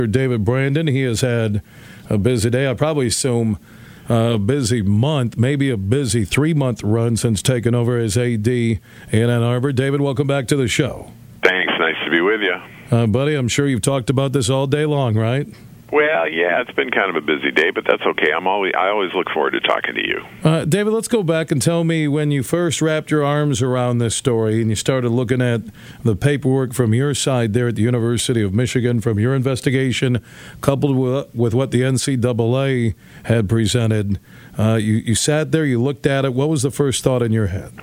David Brandon. He has had a busy day. I probably assume a busy month, maybe a busy 3-month run since taking over as AD in Ann Arbor. David, welcome back to the show. Thanks. Nice to be with you. Buddy, I'm sure you've talked about this all day long, right? Well, yeah, it's been kind of a busy day, but that's okay. I always look forward to talking to you. David, let's go back and tell me when you first wrapped your arms around this story and you started looking at the paperwork from your side there at the University of Michigan, from your investigation, coupled with what the NCAA had presented. You sat there, you looked at it. What was the first thought in your head?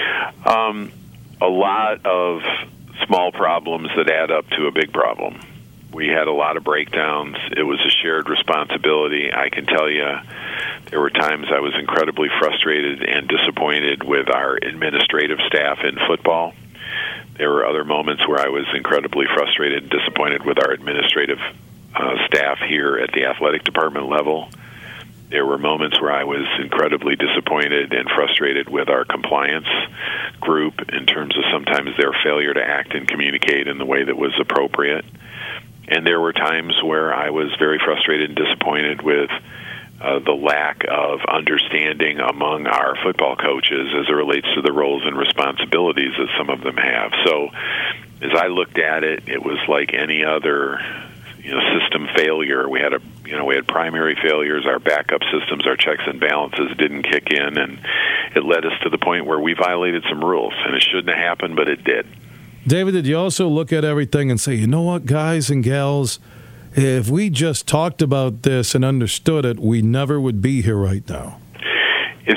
A lot of small problems that add up to a big problem. We had a lot of breakdowns. It was a shared responsibility. I can tell you there were times I was incredibly frustrated and disappointed with our administrative staff in football. There were other moments where I was incredibly frustrated and disappointed with our administrative staff here at the athletic department level. There were moments where I was incredibly disappointed and frustrated with our compliance group in terms of sometimes their failure to act and communicate in the way that was appropriate. And there were times where I was very frustrated and disappointed with the lack of understanding among our football coaches as it relates to the roles and responsibilities that some of them have. So as I looked at it, it was like any other system failure. We had primary failures. Our backup systems, our checks and balances didn't kick in, and it led us to the point where we violated some rules. And it shouldn't have happened, but it did. David, did you also look at everything and say, you know what, guys and gals, if we just talked about this and understood it, we never would be here right now? It's,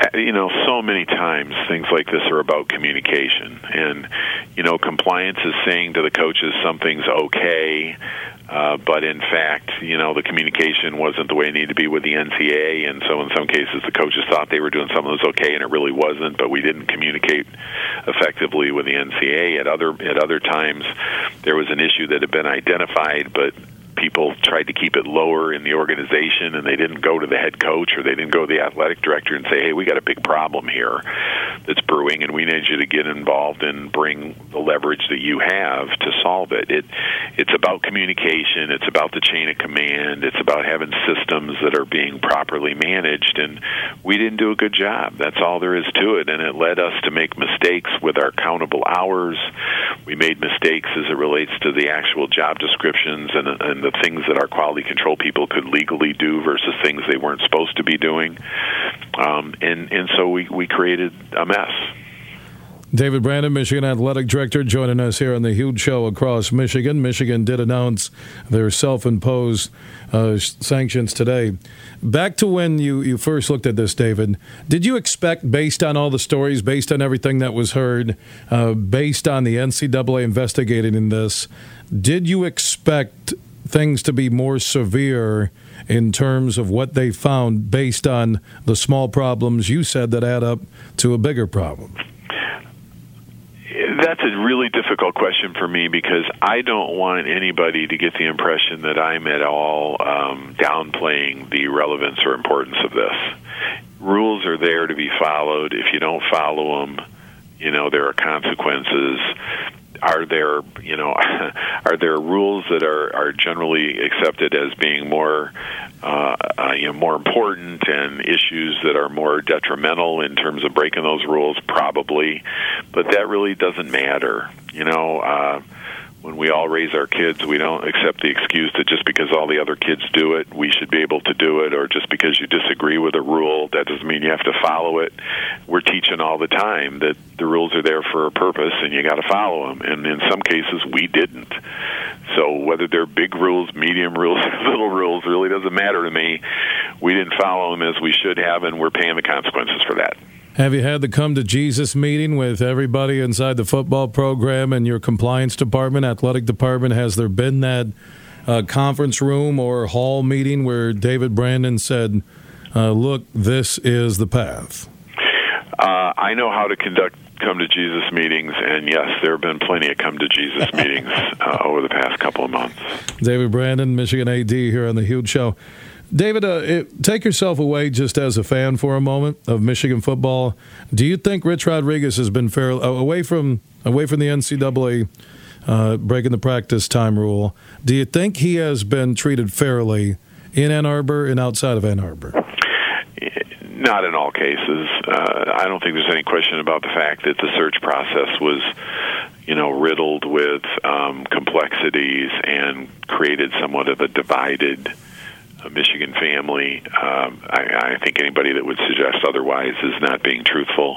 so many times things like this are about communication. And, compliance is saying to the coaches something's okay, but in fact, the communication wasn't the way it needed to be with the NCAA, and so in some cases the coaches thought they were doing something that was okay and it really wasn't, but we didn't communicate effectively with the NCAA. At other times there was an issue that had been identified, but people tried to keep it lower in the organization, and they didn't go to the head coach or they didn't go to the athletic director and say, hey, we got a big problem here that's brewing, and we need you to get involved and bring the leverage that you have to solve it. It's about communication. It's about the chain of command. It's about having systems that are being properly managed, and we didn't do a good job. That's all there is to it, and it led us to make mistakes with our countable hours. We made mistakes as it relates to the actual job descriptions and the things that our quality control people could legally do versus things they weren't supposed to be doing. And so we created a mess. David Brandon, Michigan Athletic Director, joining us here on the Huge Show across Michigan. Michigan did announce their self-imposed sanctions today. Back to when you first looked at this, David, did you expect, based on all the stories, based on everything that was heard, based on the NCAA investigating this, did you expect things to be more severe in terms of what they found based on the small problems you said that add up to a bigger problem? That's a really difficult question for me because I don't want anybody to get the impression that I'm at all downplaying the relevance or importance of this. Rules are there to be followed. If you don't follow them, there are consequences. Are there rules that are generally accepted as being more important, and issues that are more detrimental in terms of breaking those rules? Probably, but that really doesn't matter. When we all raise our kids, we don't accept the excuse that just because all the other kids do it, we should be able to do it, or just because you disagree with a rule, that doesn't mean you have to follow it. We're teaching all the time that the rules are there for a purpose, and you got to follow them. And in some cases, we didn't. So whether they're big rules, medium rules, little rules, really doesn't matter to me. We didn't follow them as we should have, and we're paying the consequences for that. Have you had the Come to Jesus meeting with everybody inside the football program and your compliance department, athletic department? Has there been that conference room or hall meeting where David Brandon said, look, this is the path? I know how to conduct Come to Jesus meetings, and yes, there have been plenty of Come to Jesus meetings over the past couple of months. David Brandon, Michigan AD here on the Huge Show. David, take yourself away just as a fan for a moment of Michigan football. Do you think Rich Rodriguez has been fair away from the NCAA breaking the practice time rule. Do you think he has been treated fairly in Ann Arbor and outside of Ann Arbor? Not in all cases. I don't think there's any question about the fact that the search process was, riddled with complexities and created somewhat of a divided Michigan family. I think anybody that would suggest otherwise is not being truthful.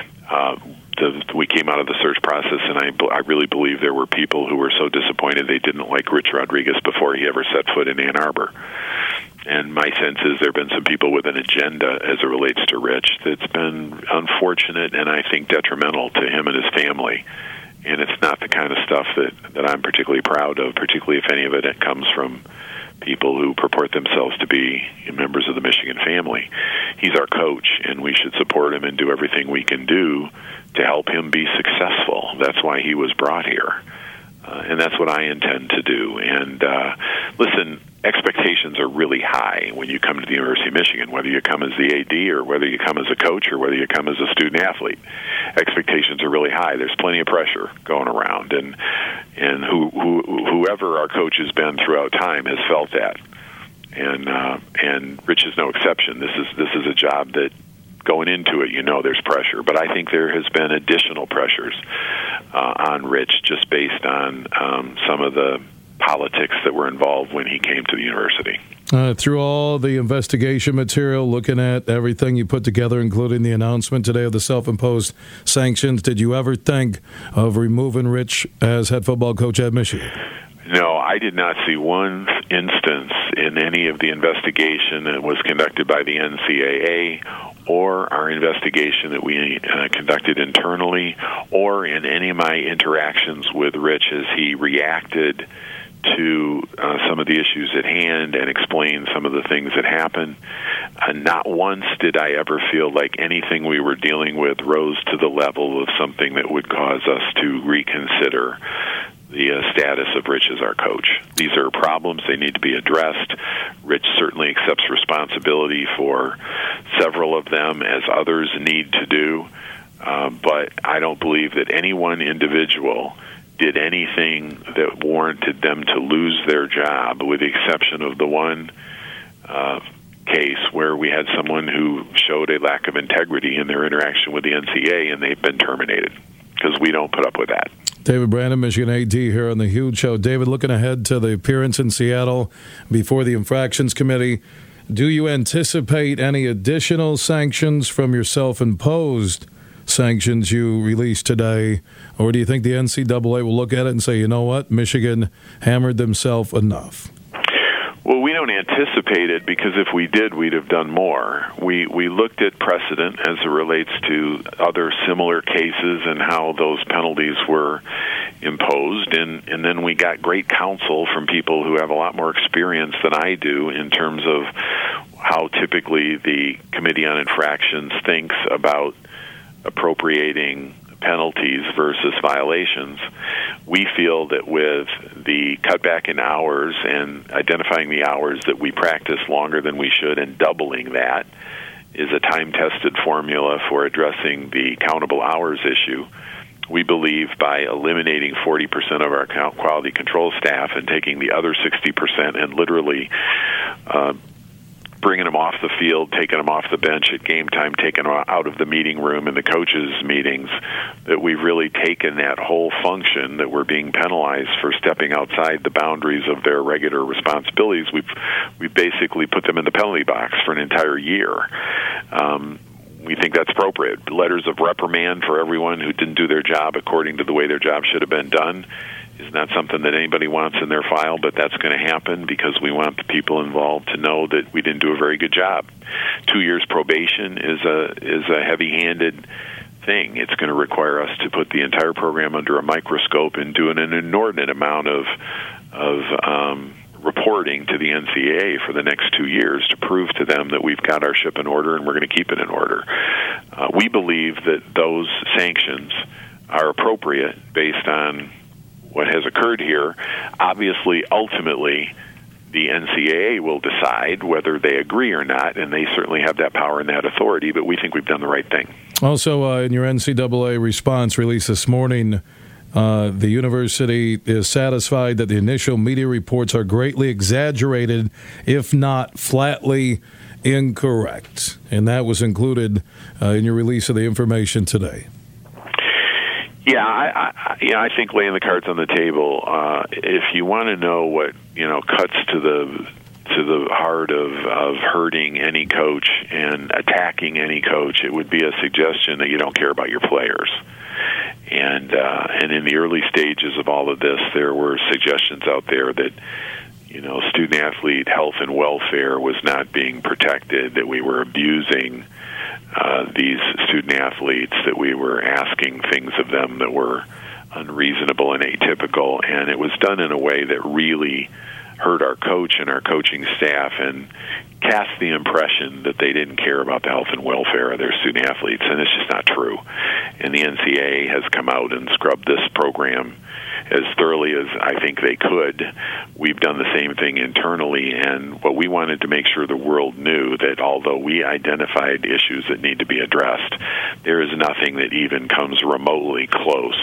We came out of the search process, and I really believe there were people who were so disappointed they didn't like Rich Rodriguez before he ever set foot in Ann Arbor. And my sense is there have been some people with an agenda as it relates to Rich that's been unfortunate and I think detrimental to him and his family. And it's not the kind of stuff that I'm particularly proud of, particularly if any of it comes from people who purport themselves to be members of the Michigan family. He's our coach, and we should support him and do everything we can do to help him be successful. That's why he was brought here. And that's what I intend to do. And listen, expectations are really high when you come to the University of Michigan, whether you come as the AD or whether you come as a coach or whether you come as a student athlete. Expectations are really high. There's plenty of pressure going around, and whoever our coach has been throughout time has felt that. And Rich is no exception. This is a job that, going into it, there's pressure. But I think there has been additional pressures on Rich just based on some of the politics that were involved when he came to the university. Through all the investigation material, looking at everything you put together, including the announcement today of the self-imposed sanctions, did you ever think of removing Rich as head football coach at Michigan? No, I did not see one instance in any of the investigation that was conducted by the NCAA or our investigation that we conducted internally or in any of my interactions with Rich as he reacted to some of the issues at hand and explained some of the things that happened. Not once did I ever feel like anything we were dealing with rose to the level of something that would cause us to reconsider the status of Rich as our coach. These are problems. They need to be addressed. Rich certainly accepts responsibility for several of them, as others need to do. But I don't believe that any one individual did anything that warranted them to lose their job, with the exception of the one case where we had someone who showed a lack of integrity in their interaction with the NCAA, and they've been terminated because we don't put up with that. David Brandon, Michigan AD, here on The Huge Show. David, looking ahead to the appearance in Seattle before the Infractions Committee, do you anticipate any additional sanctions from your self-imposed sanctions you released today, or do you think the NCAA will look at it and say, you know what, Michigan hammered themselves enough? Well, we don't anticipate it, because if we did, we'd have done more. We looked at precedent as it relates to other similar cases and how those penalties were imposed, and then we got great counsel from people who have a lot more experience than I do in terms of how typically the Committee on Infractions thinks about appropriating penalties versus violations. We feel that with the cutback in hours and identifying the hours that we practice longer than we should and doubling that is a time-tested formula for addressing the countable hours issue. We believe by eliminating 40% of our quality control staff and taking the other 60% and literally bringing them off the field, taking them off the bench at game time, taking them out of the meeting room and the coaches' meetings, that we've really taken that whole function that we're being penalized for stepping outside the boundaries of their regular responsibilities. We've basically put them in the penalty box for an entire year. We think that's appropriate. Letters of reprimand for everyone who didn't do their job according to the way their job should have been done is not something that anybody wants in their file, but that's going to happen because we want the people involved to know that we didn't do a very good job. 2 years probation is a heavy-handed thing. It's going to require us to put the entire program under a microscope and do an inordinate amount of reporting to the NCAA for the next 2 years to prove to them that we've got our ship in order and we're going to keep it in order. We believe that those sanctions are appropriate based on what has occurred here. Obviously, ultimately, the NCAA will decide whether they agree or not, and they certainly have that power and that authority, but we think we've done the right thing. Also, in your NCAA response released this morning, The university is satisfied that the initial media reports are greatly exaggerated, if not flatly incorrect. And that was included in your release of the information today. Yeah, I think laying the cards on the table. If you want to know what cuts to the heart of hurting any coach and attacking any coach, it would be a suggestion that you don't care about your players. And in the early stages of all of this, there were suggestions out there that student athlete health and welfare was not being protected, that we were abusing these student athletes, that we were asking things of them that were unreasonable and atypical, and it was done in a way that really hurt our coach and our coaching staff and cast the impression that they didn't care about the health and welfare of their student athletes, and it's just not true. And the NCAA has come out and scrubbed this program as thoroughly as I think they could. We've done the same thing internally, and what we wanted to make sure the world knew that although we identified issues that need to be addressed, there is nothing that even comes remotely close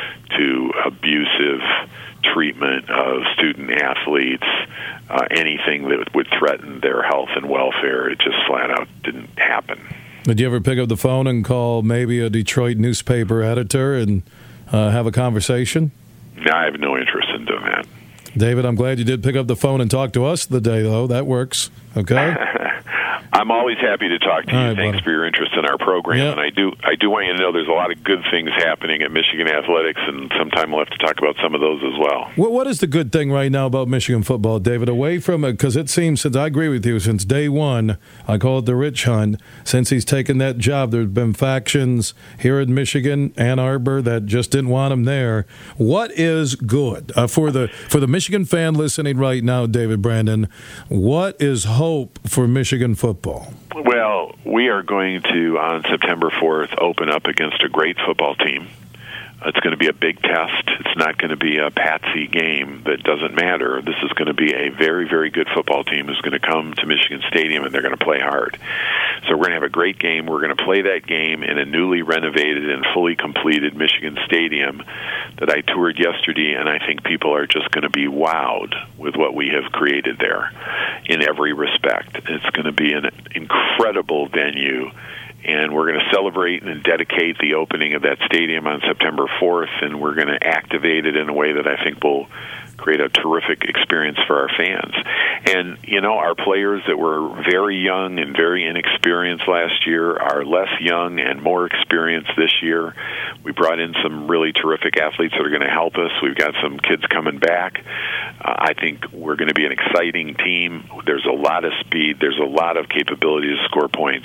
to abusive treatment of student athletes, anything that would threaten their health and welfare. It just flat out didn't happen. Did you ever pick up the phone and call maybe a Detroit newspaper editor and have a conversation? No, I have no interest in doing that. David, I'm glad you did pick up the phone and talk to us today, though. That works. Okay? I'm always happy to talk to you. Right, Thanks for your interest in our program. Yep. And I do want you to know there's a lot of good things happening at Michigan Athletics, and sometime we'll have to talk about some of those as well. What is the good thing right now about Michigan football, David? Away from it, because it seems, since I agree with you, since day one, I call it the Rich Hunt, since he's taken that job, there's been factions here in Michigan, Ann Arbor, that just didn't want him there. What is good for the Michigan fan listening right now, David Brandon? What is hope for Michigan football? Well, we are going to, on September 4th, open up against a great football team. It's going to be a big test. It's not going to be a patsy game that doesn't matter. This is going to be a very, very good football team who's going to come to Michigan Stadium, and they're going to play hard. So we're going to have a great game. We're going to play that game in a newly renovated and fully completed Michigan Stadium that I toured yesterday, and I think people are just going to be wowed with what we have created there in every respect. It's going to be an incredible venue, and we're going to celebrate and dedicate the opening of that stadium on September 4th, and we're going to activate it in a way that I think will create a terrific experience for our fans. And, our players that were very young and very inexperienced last year are less young and more experienced this year. We brought in some really terrific athletes that are going to help us. We've got some kids coming back. I think we're going to be an exciting team. There's a lot of speed. There's a lot of capability to score points.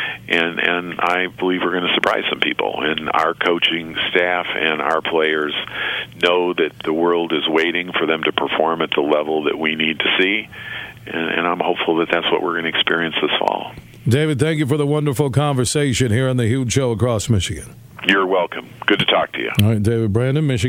And I believe we're going to surprise some people. And our coaching staff and our players know that the world is waiting for them to perform at the level that we need to see. And I'm hopeful that that's what we're going to experience this fall. David, thank you for the wonderful conversation here on the Huge Show across Michigan. You're welcome. Good to talk to you. All right, David Brandon, Michigan